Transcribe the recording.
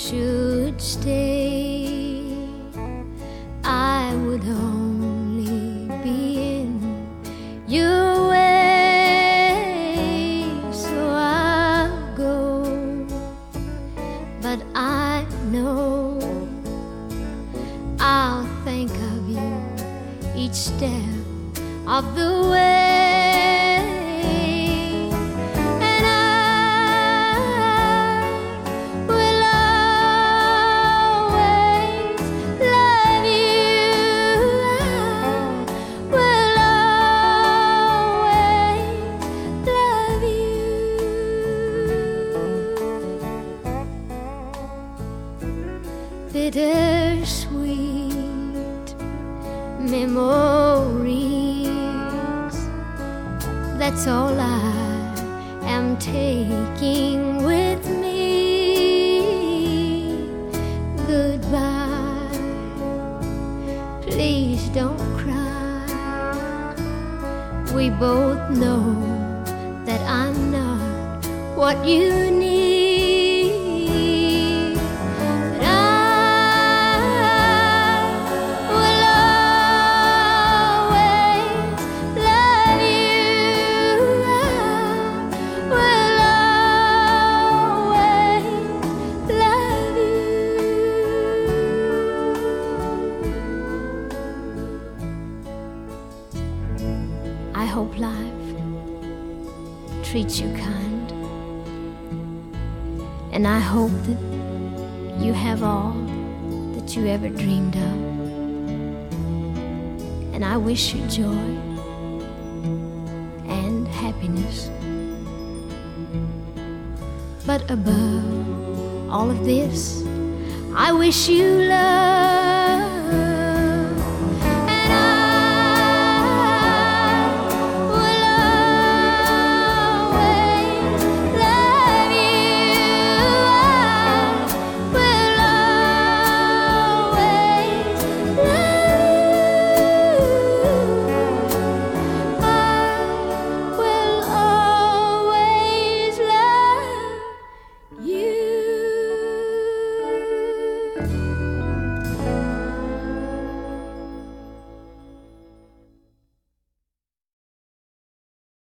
should stay, I would only be in your way. So I'll go, but I know I'll think of you each step of the way. Bittersweet memories, that's all I am taking with me. Goodbye, please don't cry. We both know that I'm not what you need. I hope life treats you kind, and I hope that you have all that you ever dreamed of, and I wish you joy and happiness. But above all of this, I wish you love.